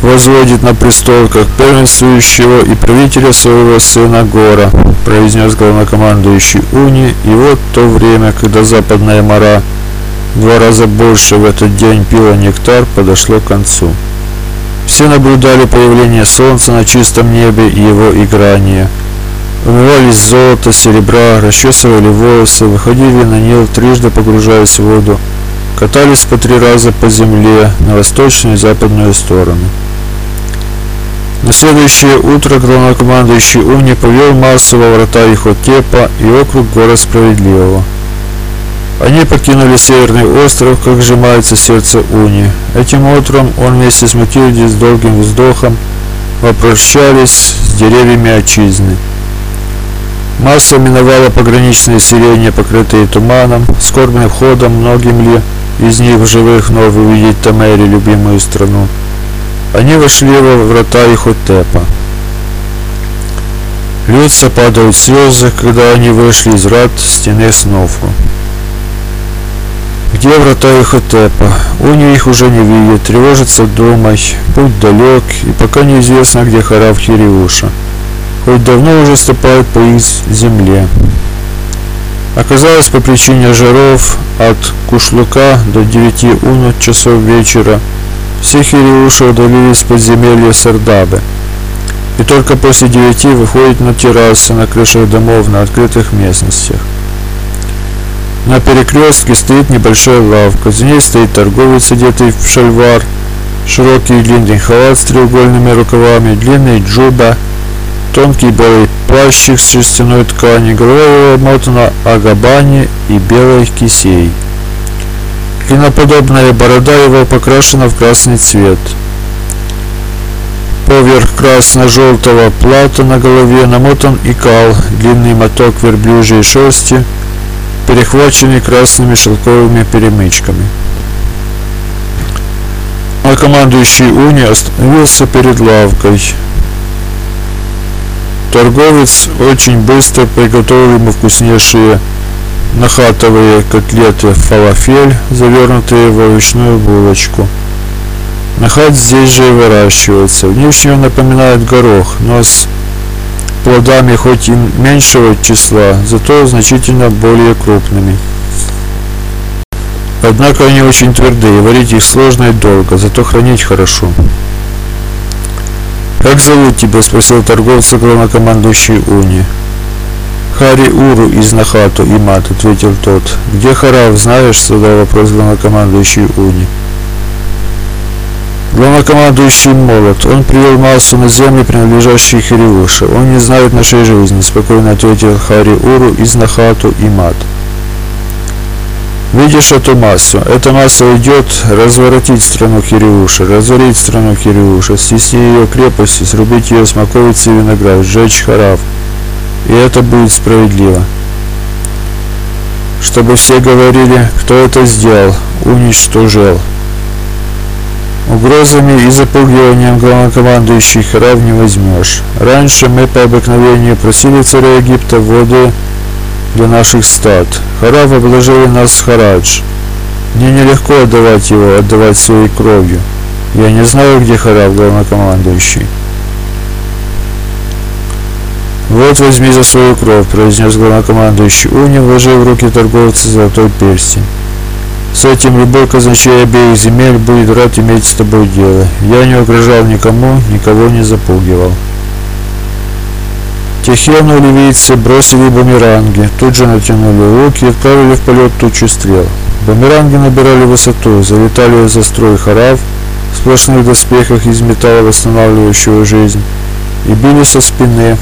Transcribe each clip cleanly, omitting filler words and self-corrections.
возводит на престол как первенствующего и правителя своего сына Гора, произнес главнокомандующий Уни, и вот то время, когда западная мара в 2 раза больше в этот день пила нектар, подошло к концу. Все наблюдали появление солнца на чистом небе и его играние. Умывались с золота, серебра, расчесывали волосы, выходили на Нил, трижды погружаясь в воду, катались по 3 раза по земле на восточную и западную стороны. На следующее утро главнокомандующий Уни повел массу во врата Ихотепа и округ Гора Справедливого. Они покинули Северный остров, как сжимается сердце Уни. Этим утром он вместе с Матильдой с долгим вздохом попрощались с деревьями отчизны. Масса миновала пограничные селения, покрытые туманом, скорбным ходом, многим ли из них в живых вновь увидеть Тамери, любимую страну. Они вошли во врата Ихотепа. Льются, падают слезы, когда они вышли из врат стены Снофру. Где врата Ихотепа? Уни их уже не видит, тревожится, думай, путь далек, и пока неизвестно, где Харав Хириуша, хоть давно уже ступает по их земле. Оказалось, по причине жаров от Кушлука до 9 часов вечера все Хириуши удалились в подземелье Сардабы, и только после 9 выходят на террасы, на крышах домов, на открытых местностях. На перекрестке стоит небольшая лавка, за ней стоит торговец, одетый в шальвар, широкий длинный халат с треугольными рукавами, длинный джуба, тонкий белый плащик с шерстяной ткани, голова его обмотана агабани и белой кисей. Клиноподобная борода его покрашена в красный цвет. Поверх красно-желтого плата на голове намотан икал, длинный моток верблюжьей шерсти, перехваченный красными шелковыми перемычками. А командующий Уни остановился перед лавкой. Торговец очень быстро приготовил ему вкуснейшие нахатовые котлеты фалафель, завернутые в овощную булочку. Нахат здесь же и выращивается. Внешне он напоминает горох, но с плодами хоть и меньшего числа, зато значительно более крупными. Однако они очень твердые, варить их сложно и долго, зато хранить хорошо. «Как зовут тебя?» — спросил торговца главнокомандующий Уни. «Хари Уру из Нахату, Имат», — ответил тот. «Где Харав, знаешь?» — задал вопрос главнокомандующий Уни. Главнокомандующий молод. Он привел массу на земли, принадлежащие Хириуше. Он не знает нашей жизни, спокойно ответил Хари Уру из Нахату, Имат. Видишь эту массу? Эта масса идет разворотить страну Хириуша, разорить страну Хириуша, снести ее крепости, срубить ее смоковицы и виноград, сжечь Харав. И это будет справедливо. Чтобы все говорили, кто это сделал, уничтожил. Угрозами и запугиванием главнокомандующий Харав не возьмешь. Раньше мы по обыкновению просили царя Египта воды для наших стад. Харав обложили нас харадж. Мне нелегко отдавать его, отдавать своей кровью. Я не знаю, где Харав, главнокомандующий. «Вот возьми за свою кровь», — произнес главнокомандующий Уни, вложив в руки торговца золотой перстень. «С этим любой казначей обеих земель будет рад иметь с тобой дело. Я не угрожал никому, никого не запугивал». Техену ливийцы бросили бумеранги, тут же натянули луки и отправили в полет тучу стрел. Бумеранги набирали высоту, залетали за строй Харав в сплошных доспехах из металла, восстанавливающего жизнь, и били со спины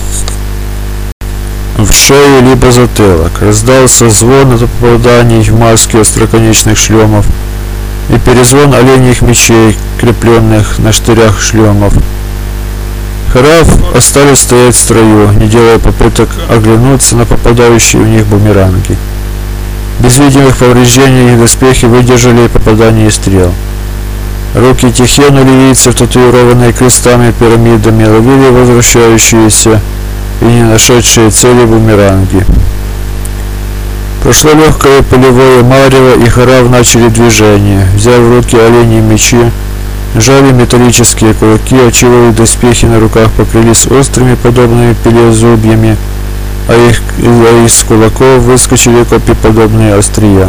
в шею либо затылок. Раздался звон от попаданий в маски остроконечных шлемов и перезвон оленьих мечей, крепленных на штырях шлемов. Харав остались стоять в строю, не делая попыток оглянуться на попадающие в них бумеранги. Без видимых повреждений их доспехи выдержали попадание стрел. Руки Техену ливийцев, татуированные крестами и пирамидами, ловили возвращающиеся и не нашедшие цели бумеранги. Прошло легкое полевое марево, и Харав начали движение. Взяв в руки оленьи мечи, Жали металлические кулаки, отчего их доспехи на руках покрылись острыми, подобными пиле зубьями, а из кулаков выскочили копьеподобные острия.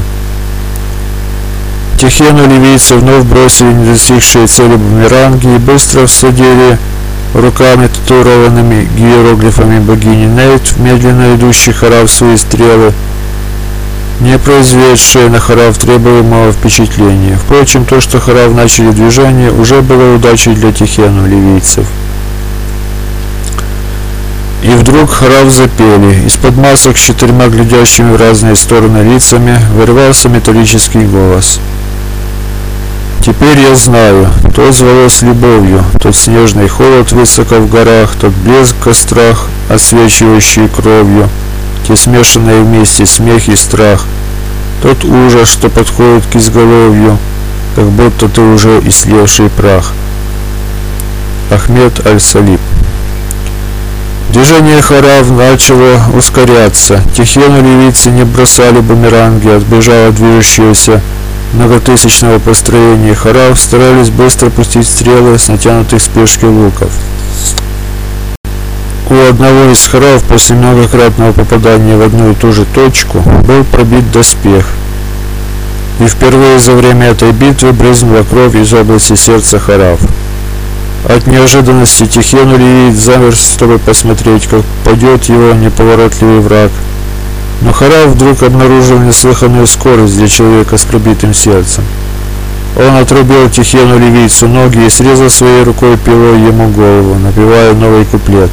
Техену ливийцы вновь бросили недостигшие цели бумеранги и быстро всадили руками татуированными иероглифами богини Нейт в медленно идущий Харав свои стрелы, не произведшие на Харав требуемого впечатления. Впрочем, то, что Харав начали движение, уже было удачей для Техену ливийцев. И вдруг Харав запели. Из-под масок с 4 глядящими в разные стороны лицами вырвался металлический голос. Теперь я знаю, тот звало с любовью, тот снежный холод высоко в горах, тот блеск в кострах, освечивающий кровью, те смешанные вместе смех и страх, тот ужас, что подходит к изголовью, как будто ты уже истлевший прах. Ахмед Аль-Салиб. Движение Харав начало ускоряться. Техену ливийцы не бросали бумеранги, отбежало движущегося многотысячного построения Харав, старались быстро пустить стрелы с натянутых спешки луков. У одного из Харав после многократного попадания в одну и ту же точку был пробит доспех, и впервые за время этой битвы брызнула кровь из области сердца Харав. От неожиданности Техену ливиец замер, чтобы посмотреть, как падет его неповоротливый враг. Но Харав вдруг обнаружил неслыханную скорость для человека с пробитым сердцем. Он отрубил Техену ливийцу ноги и срезал своей рукой пилой ему голову, напевая новый куплет.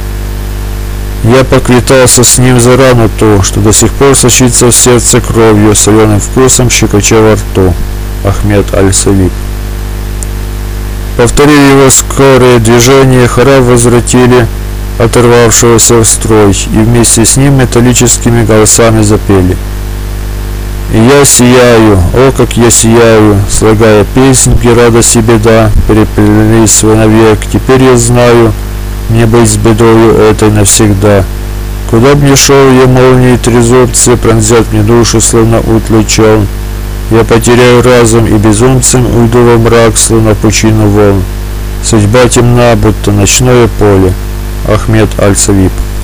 Я поквитался с ним за рану ту, что до сих пор сочится в сердце кровью, соленым вкусом щекоча во рту. Ахмед Аль-Салиб. Повторив его скорые движения, Харав возвратили оторвавшегося в строй, и вместе с ним металлическими голосами запели. И я сияю, о, как я сияю, слагая песнь, где радость и беда переплелись навек. Теперь я знаю, мне быть с бедою этой навсегда. Куда б ни шел я, молнии трезубцы пронзят мне душу, словно утлый челн. Я потеряю разум и безумцем уйду во мрак, словно пучину волн. Судьба темна, будто ночное поле. Ахмед Аль-Салиб.